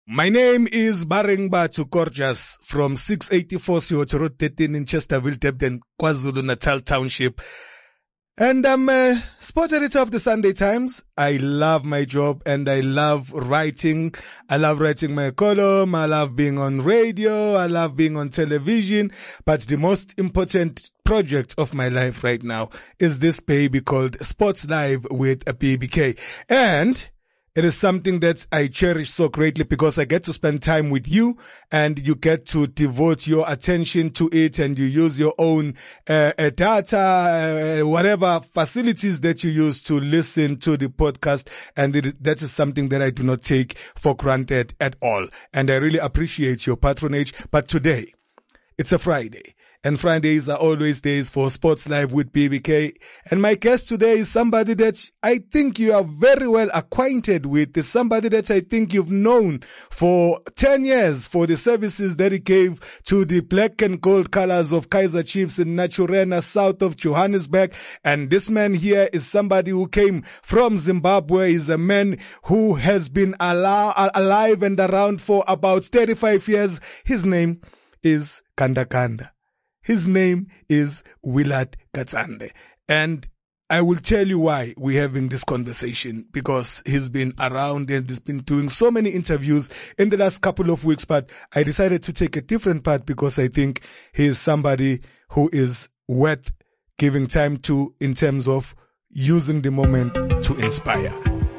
My name is Bareng Batu Gorgeous from 684 Sihoto Road 13 in Chesterville, Debden, KwaZulu-Natal Township. And I'm a sport editor of the Sunday Times. I love my job and I love writing. I love writing my column. I love being on radio. I love being on television. But the most important project of my life right now is this baby called Sports Live with a BBK. And it is something that I cherish so greatly because I get to spend time with you and you get to devote your attention to it and you use your own data, whatever facilities that you use to listen to the podcast. And that is something that I do not take for granted at all. And I really appreciate your patronage. But today, it's a Friday. And Fridays are always days for Sports Live with BBK. And my guest today is somebody that I think you are very well acquainted with. It's somebody that I think you've known for 10 years for the services that he gave to the black and gold colors of Kaizer Chiefs in Naturena, south of Johannesburg. And this man here is somebody who came from Zimbabwe. He's a man who has been alive and around for about 35 years. His name is Kanda Kanda. His name is Willard Katsande. And I will tell you why we're having this conversation, because he's been around and he's been doing so many interviews in the last couple of weeks, but I decided to take a different path because I think he is somebody who is worth giving time to in terms of using the moment to inspire.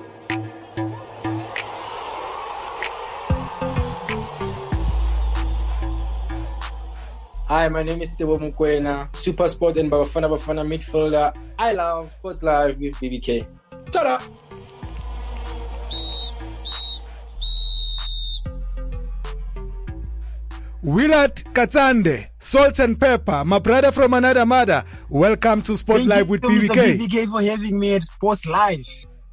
Hi, my name is Tebo Mukwena, Super Sport and Bafana midfielder. I love Sports Live with BBK. Ta-da! Willard Katsande, salt and pepper, my brother from another mother. Welcome to Sports Live with BBK. Thank you, Mr. BBK, for having me at Sports Live.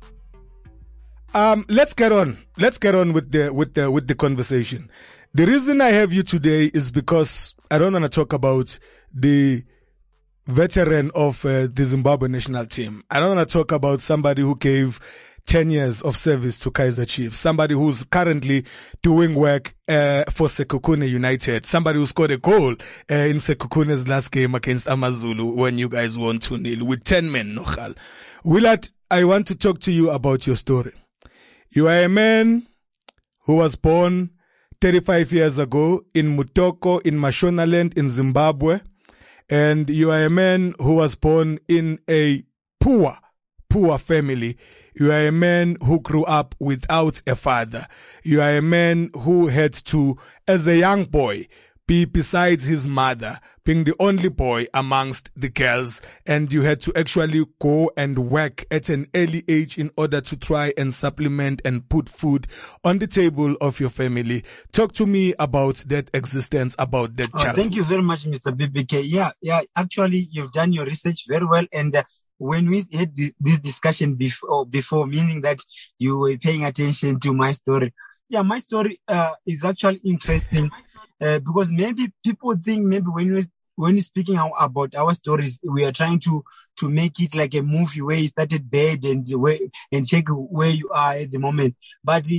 Let's get on with the conversation. The reason I have you today is because I don't want to talk about the veteran of the Zimbabwe national team. I don't want to talk about somebody who gave 10 years of service to Kaizer Chiefs, somebody who's currently doing work for Sekhukhune United, somebody who scored a goal in Sekhukune's last game against Amazulu when you guys won 2-0 with 10 men. Nochal. Willard, I want to talk to you about your story. You are a man who was born 35 years ago in Mutoko, in Mashonaland, in Zimbabwe. And you are a man who was born in a poor family. You are a man who grew up without a father. You are a man who had to, as a young boy, be besides his mother, being the only boy amongst the girls, and you had to actually go and work at an early age in order to try and supplement and put food on the table of your family. Talk to me about that existence, about that childhood. Thank you very much, Mr. BBK. Yeah, actually, you've done your research very well, and when we had this discussion before, meaning that you were paying attention to my story. Yeah, my story is actually interesting. Because maybe people think maybe when we're speaking about our stories, we are trying to make it like a movie where you started bad and check where you are at the moment. But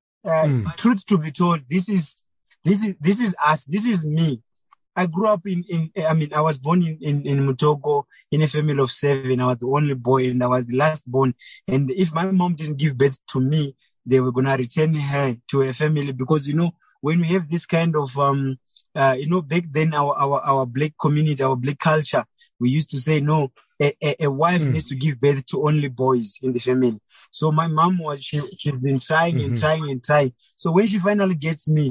truth to be told, this is us. This is me. I grew up I was born in Mutoko in a family of 7. I was the only boy and I was the last born. And if my mom didn't give birth to me, they were gonna return her to her family because, when we have this kind of, back then our black community, our black culture, we used to say, no, a wife needs to give birth to only boys in the family. So my mom she's been trying and trying. So when she finally gets me,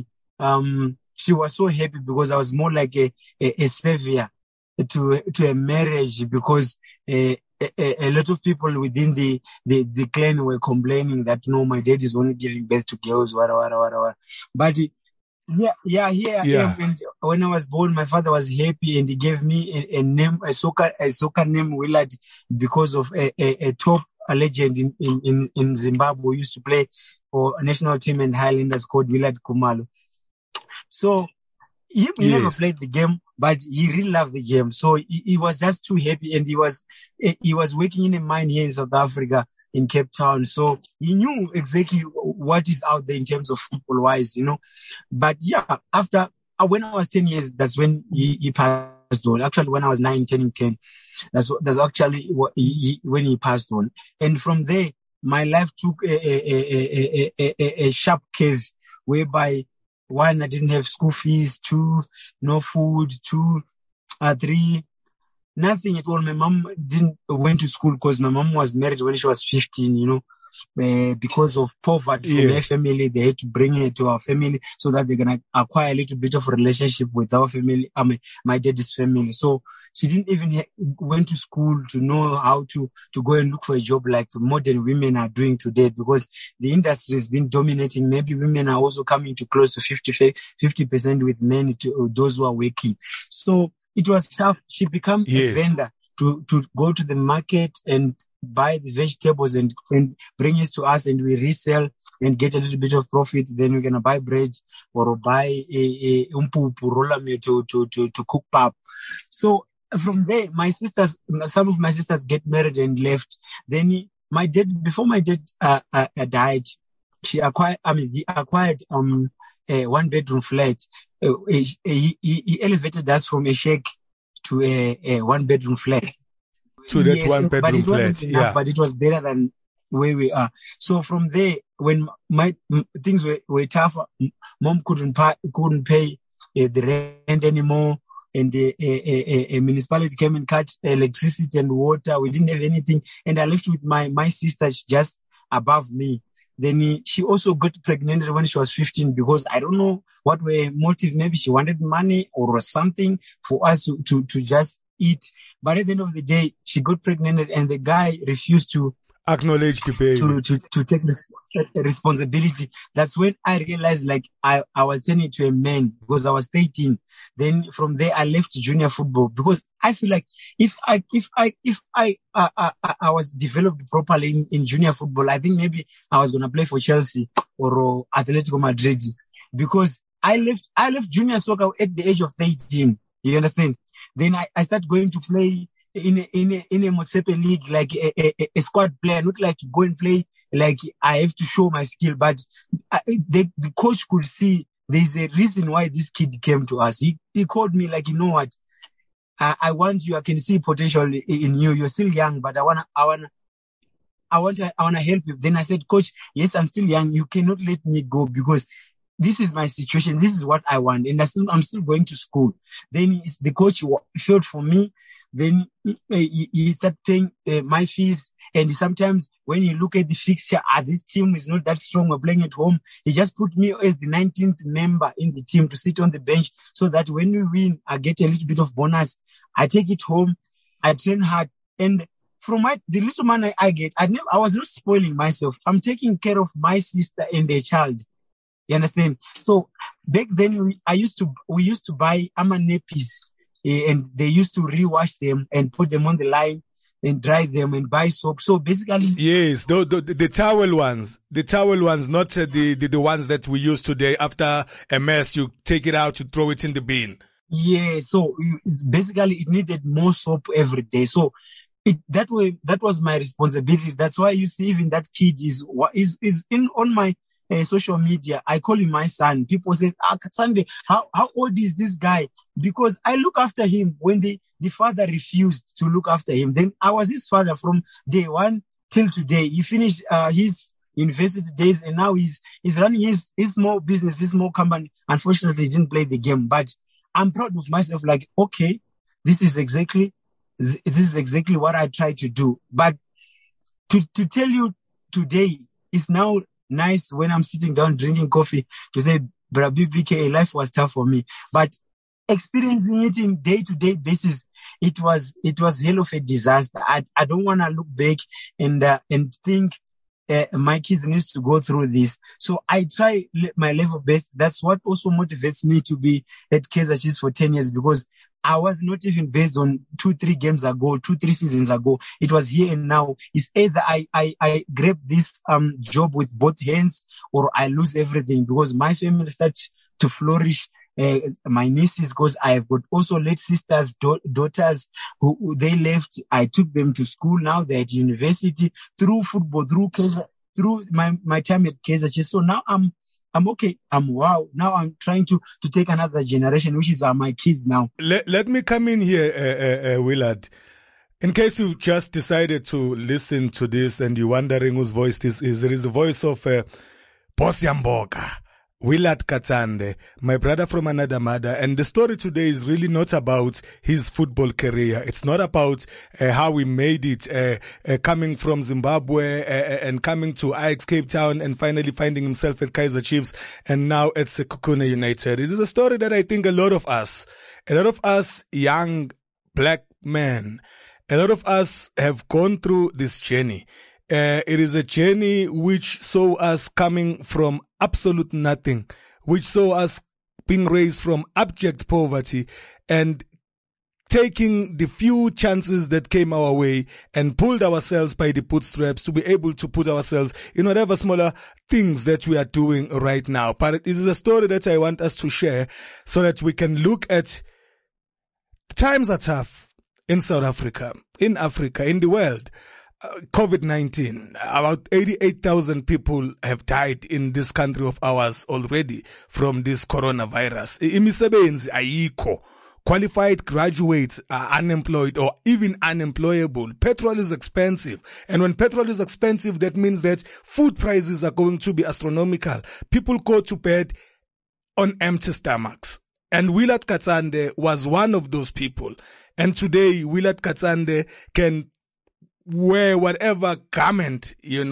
she was so happy because I was more like a savior to a marriage because, a lot of people within the clan were complaining that no, my dad is only giving birth to girls, whatever. But here I am. And when I was born, my father was happy and he gave me a name, a soccer name, Willard, because of a top legend in Zimbabwe who used to play for a national team and Highlanders called Willard Khumalo. So he never played the game, but he really loved the game. So he was just too happy, and he was working in a mine here in South Africa in Cape Town. So he knew exactly what is out there in terms of football wise, But yeah, after, when I was 10 years, that's when he passed on. Actually, when I was 9, turning 10, that's actually when he passed on. And from there, my life took a sharp curve, whereby 1, I didn't have school fees, 2, no food, 2, 3, nothing at all. My mom went to school because my mom was married when she was 15, because of poverty from her family. They had to bring her to our family so that they're going to acquire a little bit of a relationship with our family, my daddy's family. So she didn't even went to school to know how to go and look for a job like modern women are doing today, because the industry has been dominating. Maybe women are also coming to close to 50% with men, to those who are working. So it was tough. She became a vendor to go to the market and buy the vegetables and bring it to us, and we resell and get a little bit of profit. Then we're gonna buy bread or buy a rolame to cook pap. So from there, some of my sisters get married and left. Then before my dad died, he acquired a 1-bedroom flat. He elevated us from a shack to a 1-bedroom flat. To that 1-bedroom flat, enough, but it was better than where we are. So from there, when things were tough, mom couldn't pay the rent anymore, and a municipality came and cut electricity and water. We didn't have anything, and I lived with my sister just above me. Then she also got pregnant when she was 15, because I don't know what were motive. Maybe she wanted money or something for us to just eat. But at the end of the day, she got pregnant, and the guy refused to acknowledge the baby, to take responsibility. That's when I realized, like, I was turning to a man, because I was 13. Then from there, I left junior football, because I feel like if I was developed properly in junior football, I think maybe I was gonna play for Chelsea or Atletico Madrid, because I left junior soccer at the age of 13. You understand? Then I started going to play in a Motsepe league, like a squad player, not like to go and play like I have to show my skill. But the coach could see there's a reason why this kid came to us. He called me like, you know what? I want you. I can see potential in you. You're still young, but I wanna help you. Then I said, Coach, yes, I'm still young. You cannot let me go, because this is my situation. This is what I want. And I'm still going to school. Then the coach felt for me. Then he started paying my fees. And sometimes when you look at the fixture, this team is not that strong. We're playing at home. He just put me as the 19th member in the team to sit on the bench, so that when we win, I get a little bit of bonus. I take it home. I train hard. And from the little money I get, I was not spoiling myself. I'm taking care of my sister and their child. You understand? So back then, we used to buy nappies, and they used to rewash them and put them on the line and dry them and buy soap. So basically, yes, the towel ones, not the ones that we use today. After a mess, you take it out, you throw it in the bin. Yeah. So basically, it needed more soap every day. So that was my responsibility. That's why you see, even that kid is on my social media. I call him my son. People say, Sunday, how old is this guy? Because I look after him when the father refused to look after him. Then I was his father from day one till today. He finished his university days, and now he's running his small business, his small company. Unfortunately, he didn't play the game, but I'm proud of myself. Like, okay, this is exactly what I try to do. But to tell you today, it's now nice when I'm sitting down drinking coffee to say, Bra BBK, life was tough for me. But experiencing it in day-to-day basis, it was hell of a disaster. I don't want to look back and think my kids needs to go through this. So I try my level best. That's what also motivates me to be at Kaizer Chiefs for 10 years, because I was not even based on 2-3 seasons ago. It was here and now. It's either I grab this job with both hands, or I lose everything, because my family starts to flourish. my nieces, because I've got also late sisters, daughters who they left. I took them to school. Now they're at university through football, through my time at Kaizer Chiefs. So now I'm okay. Wow. Now I'm trying to take another generation, which is my kids now. Let me come in here, Willard. In case you just decided to listen to this and you're wondering whose voice this is, it is the voice of Boss Yamboka, Willard Katsande, my brother from another mother. And the story today is really not about his football career. It's not about how he made it, coming from Zimbabwe and coming to Ajax Cape Town and finally finding himself at Kaizer Chiefs and now at Sekhukhune United. It is a story that I think a lot of us young black men, a lot of us have gone through this journey. It is a journey which saw us coming from absolute nothing, which saw us being raised from abject poverty and taking the few chances that came our way and pulled ourselves by the bootstraps to be able to put ourselves in whatever smaller things that we are doing right now. But it is a story that I want us to share so that we can look at times are tough. In South Africa, in Africa, in the world, COVID-19, about 88,000 people have died in this country of ours already from this coronavirus. Imisebenzi ayikho. Qualified graduates are unemployed or even unemployable. Petrol is expensive. And when petrol is expensive, that means that food prices are going to be astronomical. People go to bed on empty stomachs. And Willard Katsande was one of those people. And today, Willard Katsande can wear whatever garment,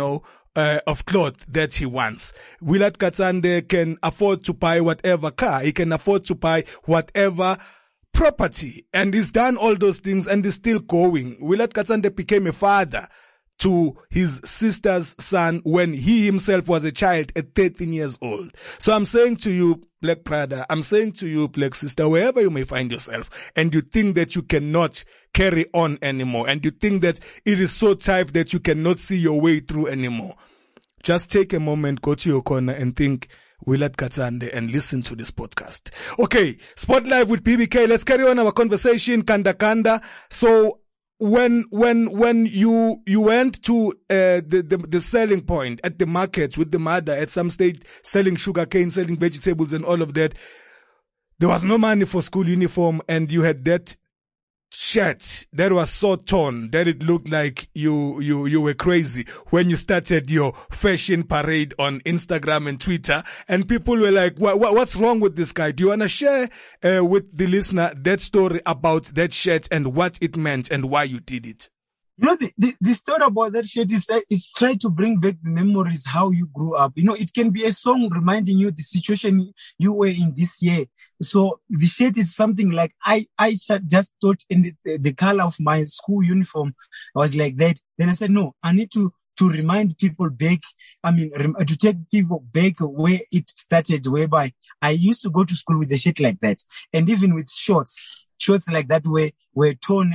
of cloth that he wants. Willard Katsande can afford to buy whatever car. He can afford to buy whatever property. And he's done all those things and is still going. Willard Katsande became a father to his sister's son when he himself was a child at 13 years old. So I'm saying to you, black brother, I'm saying to you, black sister, wherever you may find yourself, and you think that you cannot carry on anymore, and you think that it is so tight that you cannot see your way through anymore, just take a moment, go to your corner and think Willard Katsande and listen to this podcast. Okay, Sport Live with BBK. Let's carry on our conversation, Kanda. So when you went to the selling point at the market with the mother at some stage, selling sugarcane, selling vegetables and all of that, there was no money for school uniform, and you had that shirt that was so torn that it looked like you were crazy when you started your fashion parade on Instagram and Twitter, and people were like, what's wrong with this guy? Do you want to share with the listener that story about that shirt and what it meant and why you did it? The story about that shirt is try to bring back the memories, how you grew up. It can be a song reminding you the situation you were in this year. So the shirt is something like I just thought in the color of my school uniform was like that. Then I said, no, I need to remind people back. To take people back where it started, whereby I used to go to school with a shirt like that, and even with shorts like that were torn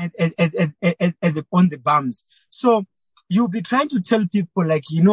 on the bums. So you'll be trying to tell people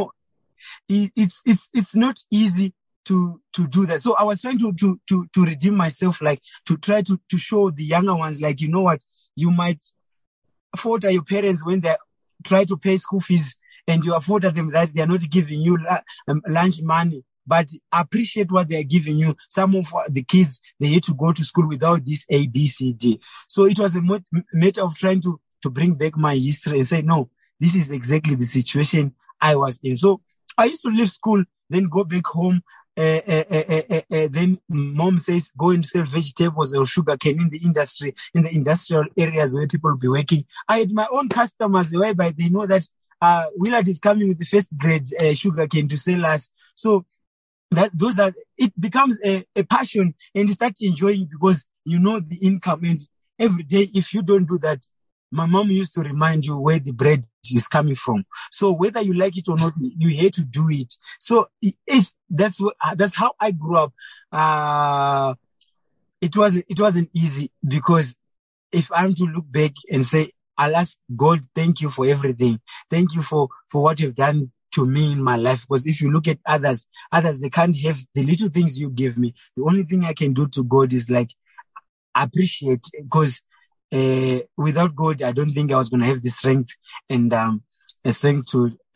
it's not easy to do that. So I was trying to redeem myself, to try to show the younger ones, what, you might fault your parents when they try to pay school fees, and you afford them that they are not giving you lunch money, but appreciate what they are giving you. Some of the kids, they had to go to school without this A, B, C, D. So it was a matter of trying to bring back my history and say, no, this is exactly the situation I was in. So I used to leave school, then go back home. Then mom says, go and sell vegetables or sugarcane in the industrial areas where people will be working. I had my own customers whereby they know that Willard is coming with the first grade sugarcane to sell us. So it becomes a passion, and you start enjoying it because you know the income. And every day, if you don't do that, my mom used to remind you where the bread is coming from. So whether you like it or not, you hate to do it. So that's how I grew up. It wasn't easy, because if I'm to look back and say, I'll ask God, thank you for everything. Thank you for what you've done to me in my life. Because if you look at others, they can't have the little things you give me. The only thing I can do to God is like appreciate, because without God, I don't think I was going to have the strength and a strength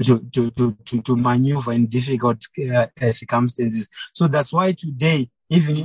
to maneuver in difficult circumstances. So that's why today, even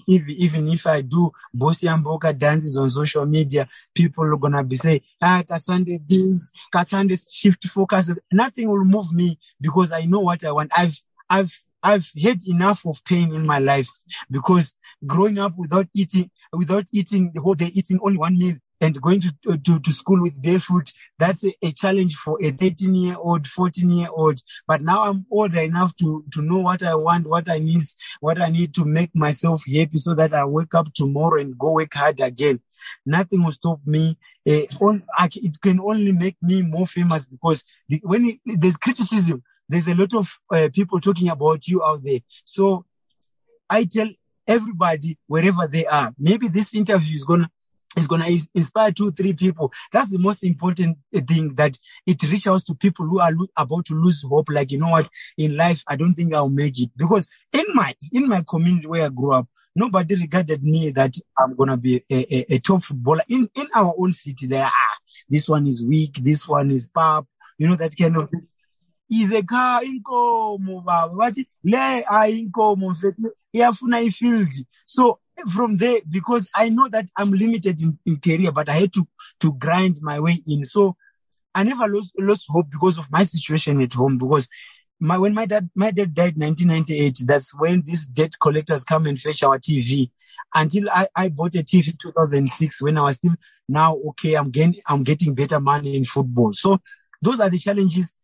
if I do Bossy and Boca dances on social media, people are gonna be saying, Katsande this, Katsande shift focus. Nothing will move me because I know what I want. I've had enough of pain in my life, because growing up without eating the whole day, eating only one meal, and going to school with barefoot, that's a challenge for a 13-year-old, 14-year-old. But now I'm older enough to know what I want, what I need to make myself happy, so that I wake up tomorrow and go work hard again. Nothing will stop me. It can only make me more famous, because when there's criticism, there's a lot of people talking about you out there. So I tell everybody, wherever they are, maybe this interview is gonna inspire 2-3 people. That's the most important thing, that it reaches out to people who are about to lose hope. Like, you know what, in life, I don't think I'll make it. Because in my community where I grew up, nobody regarded me that I'm going to be a top footballer. In our own city, this one is weak, this one is pop, you know, that kind of thing. Is a car inkomo baba bathi le ayinkomo mfethu iyafuna ifield. So from there, because I know that I'm limited in career, but I had to grind my way in. So I never lost hope because of my situation at home. Because when my dad died in 1998, that's when these debt collectors come and fetch our TV. Until I bought a TV in 2006, when I was still, now okay, I'm getting better money in football. So those are the challenges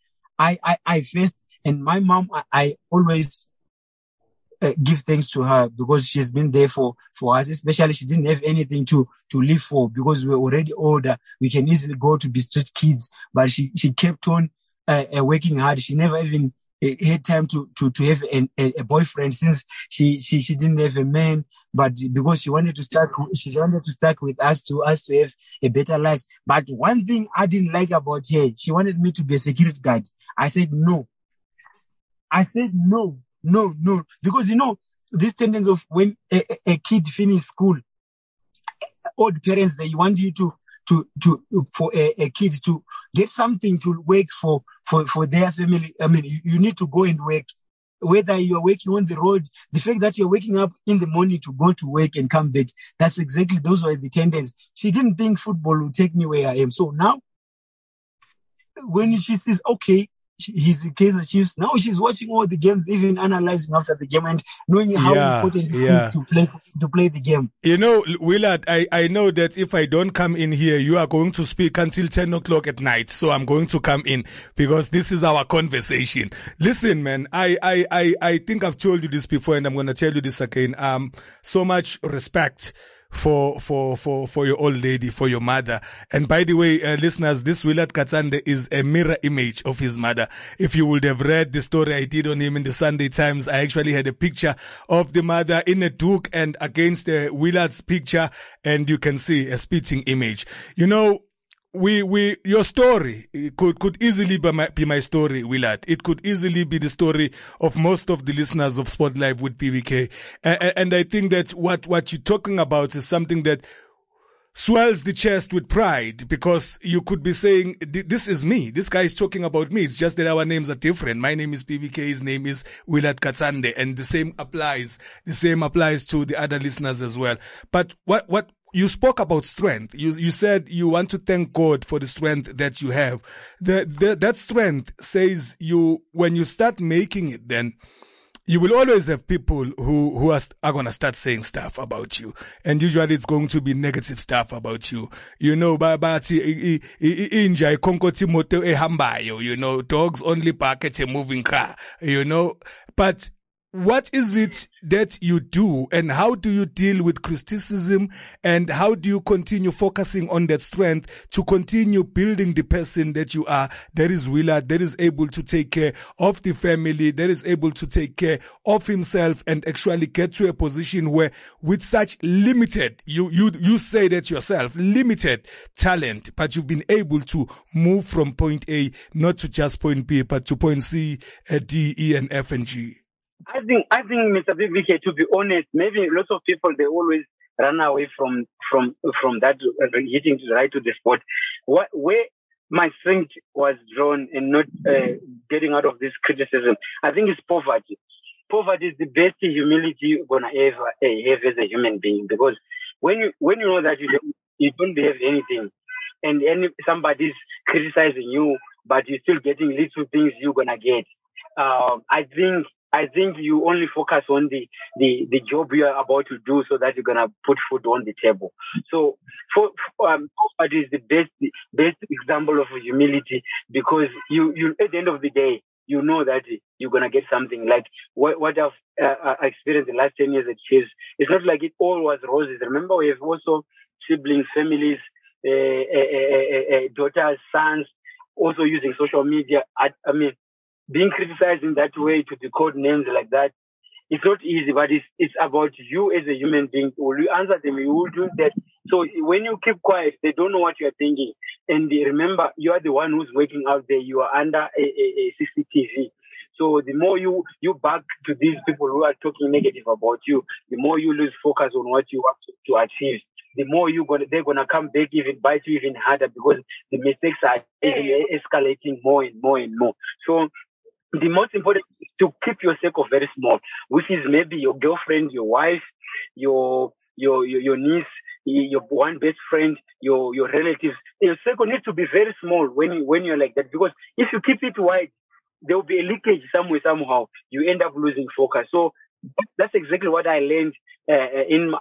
I faced. And my mom, I always give thanks to her, because she's been there for us. Especially, she didn't have anything to live for, because we were already older. We can easily go to be street kids, but she kept on working hard. She never even had time to have a boyfriend, since she didn't have a man. But because she wanted to start with us to have a better life. But one thing I didn't like about her, she wanted me to be a security guard. I said no. No. Because, you know, this tendency of when a kid finishes school, old parents, they want you for a kid to get something to work for their family. I mean, you need to go and work. Whether you're working on the road, the fact that you're waking up in the morning to go to work and come back, those were the tendencies. She didn't think football would take me where I am. So now, when she says, okay, he's the Kaizer Chiefs, now she's watching all the games, even analyzing after the game and knowing how important it is to play the game. You know, Willard, I know that if I don't come in here, you are going to speak until 10 o'clock at night. So I'm going to come in, because this is our conversation. Listen, man, I think I've told you this before, and I'm going to tell you this again. So much respect for your old lady, for your mother. And by the way, listeners, this Willard Katsande is a mirror image of his mother. If you would have read the story I did on him in the Sunday Times, I actually had a picture of the mother in a duke and against Willard's picture, and you can see a spitting image. You know, your story could easily be my story, Willard. It could easily be the story of most of the listeners of Sport Live with PBK. And I think that what you're talking about is something that swells the chest with pride, because you could be saying, this is me. This guy is talking about me. It's just that our names are different. My name is PBK. His name is Willard Katsande. And the same applies to the other listeners as well. But what you spoke about strength. You said you want to thank God for the strength that you have. That strength says when you start making it, then you will always have people who are going to start saying stuff about you. And usually it's going to be negative stuff about you. You know, you know, dogs only bark at a moving car, you know. But what is it that you do, and how do you deal with criticism, and how do you continue focusing on that strength to continue building the person that you are, that is Willard, that is able to take care of the family, that is able to take care of himself, and actually get to a position where with such limited, you say that yourself, limited talent, but you've been able to move from point A, not to just point B, but to point C, D, E, and F, and G? I think, Mr. BBK, to be honest, maybe lots of people, they always run away from that, hitting right to the spot. Where my strength was drawn and not getting out of this criticism, I think it's poverty. Poverty is the best humility you're gonna ever have as a human being, because when you know that you don't have anything, and somebody's criticizing you, but you're still getting little things you're gonna get. I think you only focus on the job you are about to do, so that you're gonna put food on the table. So poverty is the best example of humility, because you at the end of the day, you know that you're gonna get something. Like what I've experienced the last 10 years at Chiefs, it's not like it all was roses. Remember, we have also siblings, families, daughters, sons, also using social media. I mean, being criticized in that way, to decode names like that, it's not easy, but it's about you as a human being. Will you answer them? You will do that. So when you keep quiet, they don't know what you're thinking. And remember, you are the one who's working out there. You are under a CCTV. So the more you back to these people who are talking negative about you, the more you lose focus on what you want to achieve. The more they're gonna come back, even bite you even harder, because the mistakes are even escalating more and more and more. So the most important is to keep your circle very small, which is maybe your girlfriend, your wife, your niece, your one best friend, your relatives. Your circle needs to be very small when you're like that, because if you keep it wide, there will be a leakage somewhere, somehow. You end up losing focus. So that's exactly what I learned in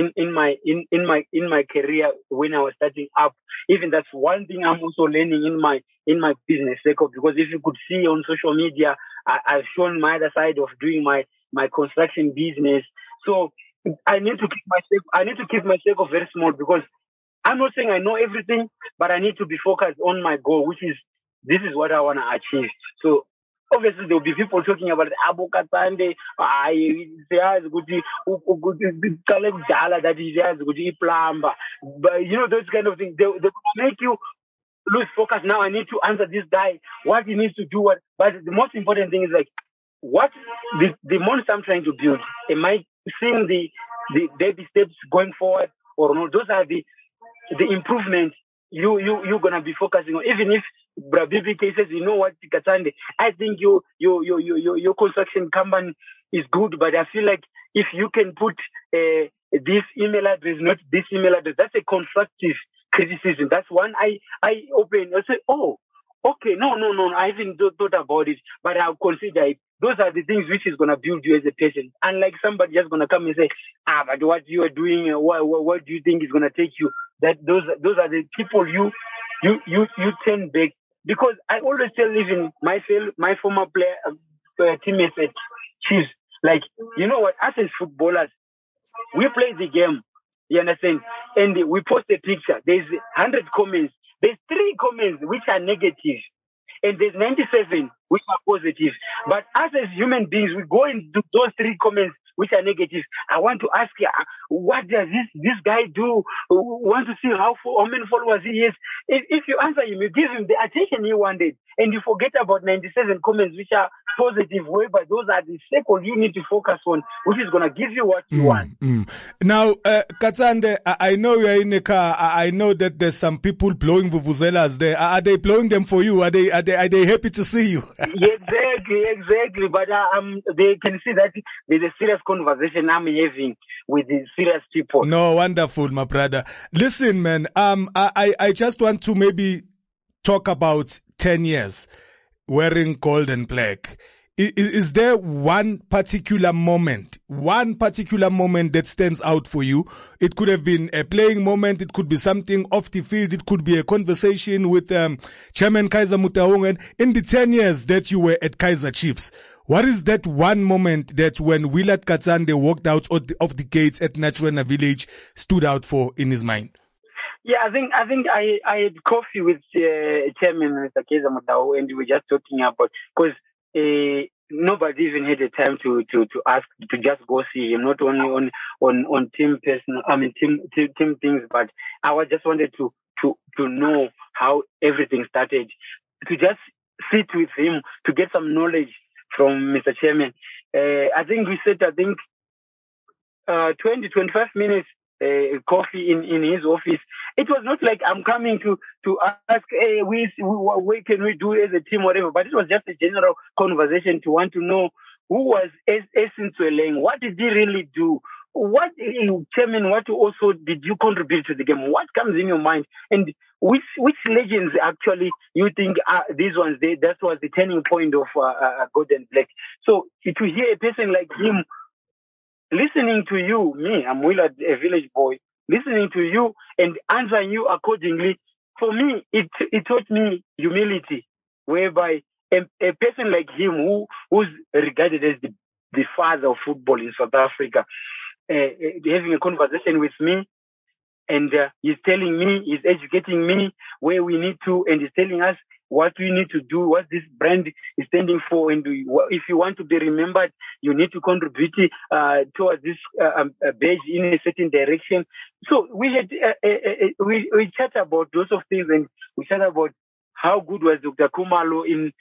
my career when I was starting up. Even that's one thing I'm also learning in my business circle, because if you could see on social media, I've shown my other side of doing my construction business. So I need to keep my circle very small, because I'm not saying I know everything, but I need to be focused on my goal, which is, this is what I want to achieve. So obviously, there will be people talking about Abu Katsande, but you know, those kind of things, they make you lose focus. Now I need to answer this guy, what he needs to do. But the most important thing is, like, what the monster I'm trying to build, am I seeing the baby steps going forward or no? Those are the improvements you're gonna be focusing on. Even if BBK says, you know what, Katsande, I think your construction company is good, but I feel like if you can put this email address, not this email address, that's a constructive criticism. That's one I open. I say, oh, okay, no, I haven't thought about it, but I'll consider it. Those are the things which is going to build you as a person. Unlike somebody just going to come and say, but what you are doing, what do you think is going to take you? That those are the people you turn back. Because I always tell even my former player, teammates at Chiefs, like, you know what, us as footballers, we play the game, you understand? And we post a picture. There's 100 comments. There's 3 comments which are negative. And there's 97 which are positive. But us as human beings, we go into those 3 comments which are negative. I want to ask you, what does this guy do? Want to see how many followers he has. If you answer him, you give him the attention he wanted, and you forget about 97 comments which are positive, whereby those are the circle you need to focus on, which is going to give you what you want. Now, Katsande, I know you're in a car. I know that there's some people blowing vuvuzelas there. Are they blowing them for you? Are they happy to see you? Exactly. But they can see that there's a serious conversation I'm having with the serious people. No, wonderful, my brother. Listen, man, I just want to maybe talk about 10 years wearing gold and black. Is there one particular moment that stands out for you? It could have been a playing moment. It could be something off the field. It could be a conversation with Chairman Kaizer Motaung. In the 10 years that you were at Kaizer Chiefs, What is that one moment that when Willard Katsande walked out of the gates at Naturena Village stood out for in his mind? Yeah, I think I had coffee with Chairman Mr. Keza Mutau, and we were just talking about, because nobody even had the time to ask to just go see him, not only on team team things, but I just wanted to know how everything started, to just sit with him, to get some knowledge from Mr. Chairman. I think we said 20-25 minutes coffee in his office. It was not like I'm coming to ask, hey, what can we do as a team, whatever, but it was just a general conversation to want to know who was Esin Tsweleng, what did he really do, what Chairman, what also did you contribute to the game, what comes in your mind, and which legends actually you think these ones, that was the turning point of Gold and Black. So to hear a person like him listening to you, me, I'm Willard, a village boy, listening to you and answering you accordingly, for me, it taught me humility, whereby a person like him, who's regarded as the father of football in South Africa, having a conversation with me, and he's telling me, he's educating me where we need to, and he's telling us what we need to do, what this brand is standing for, and if you want to be remembered, you need to contribute towards this badge in a certain direction. So we had we chat about those of things, and we chat about how good was Dr. Khumalo in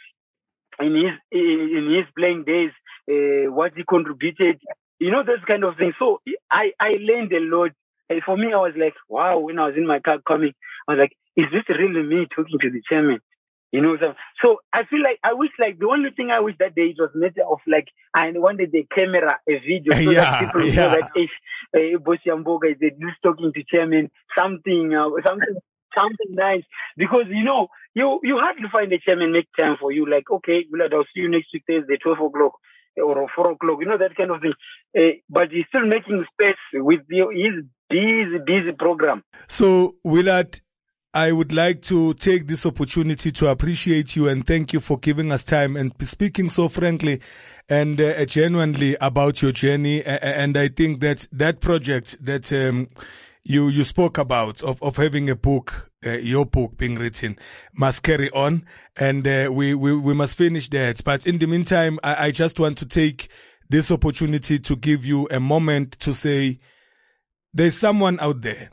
his playing days, what he contributed, those kind of things. So I learned a lot. And for me, I was like, wow, when I was in my car coming, I was like, is this really me talking to the chairman? So I feel like the only thing I wish that day, it was matter of like, I wanted the camera, a video, so that people know that if Bosi Amboga is talking to chairman, something nice, because you hardly find a chairman make time for you. Like, okay, Willard, I'll see you next week Thursday, 12 o'clock or 4 o'clock, that kind of thing. But he's still making space with his busy program. So Willard, I would like to take this opportunity to appreciate you and thank you for giving us time and speaking so frankly and genuinely about your journey. And I think that project that you spoke about of having a book, your book being written, must carry on, and we must finish that. But in the meantime, I just want to take this opportunity to give you a moment to say, there's someone out there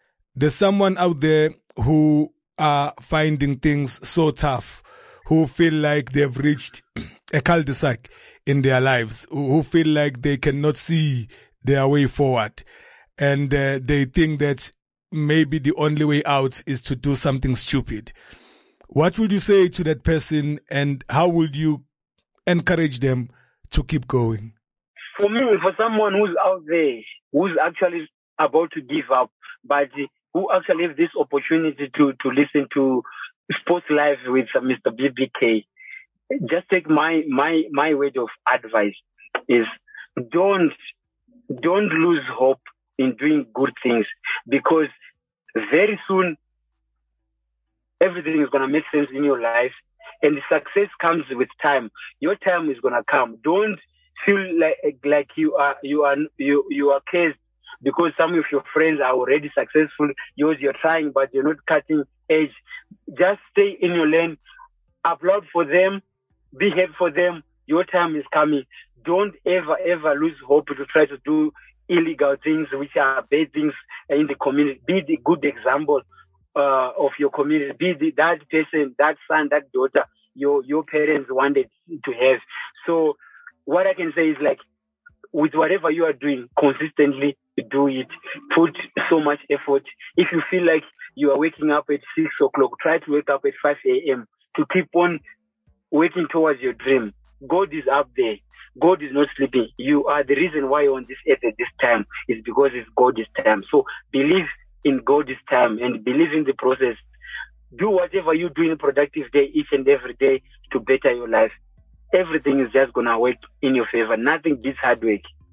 who are finding things so tough, who feel like they've reached a cul-de-sac in their lives, who feel like they cannot see their way forward. And they think that maybe the only way out is to do something stupid. What would you say to that person, and how would you encourage them to keep going? For me, for someone who's out there, who's actually about to give up, but who actually have this opportunity to listen to Sports Live with Mr. BBK, just take my word of advice is don't lose hope in doing good things, because very soon everything is going to make sense in your life, and the success comes with time. Your time is going to come. Don't feel like you are cursed because some of your friends are already successful. You're trying, but you're not cutting edge. Just stay in your lane. Applaud for them. Be happy for them. Your time is coming. Don't ever lose hope to try to do illegal things, which are bad things in the community. Be the good example of your community. Be that person, that son, that daughter your parents wanted to have. So what I can say is, like, with whatever you are doing, consistently do it. Put so much effort. If you feel like you are waking up at 6 o'clock, try to wake up at 5 a.m. to keep on working towards your dream. God is up there. God is not sleeping. You are the reason why you're on this earth at this time. Is because it's God's time. So believe in God's time and believe in the process. Do whatever you do in a productive day, each and every day, to better your life. Everything is just going to work in your favor. Nothing beats hard work.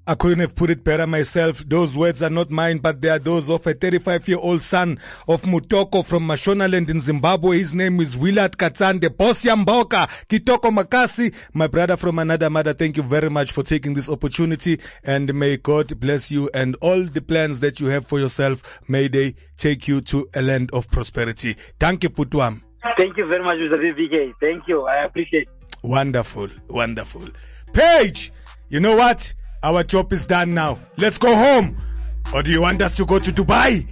I couldn't have put it better myself. Those words are not mine, but they are those of a 35-year-old son of Mutoko from Mashonaland in Zimbabwe. His name is Willard Katsande, Bosia Mboka, Kitoko Makasi, my brother from another mother. Thank you very much for taking this opportunity, and may God bless you and all the plans that you have for yourself. May they take you to a land of prosperity. Thank you, Putwam. Thank you very much, Mr. BBK. Thank you. I appreciate it. Wonderful, wonderful. Paige, you know what? Our job is done now. Let's go home. Or do you want us to go to Dubai?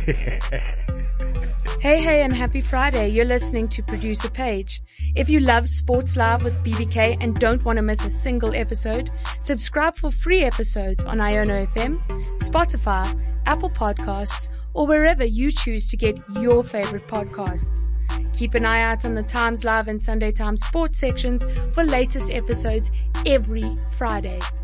Hey, and happy Friday. You're listening to Producer Paige. If you love Sports Live with BBK and don't want to miss a single episode, subscribe for free episodes on Iono FM, Spotify, Apple Podcasts, or wherever you choose to get your favorite podcasts. Keep an eye out on the Times Live and Sunday Times sports sections for latest episodes every Friday.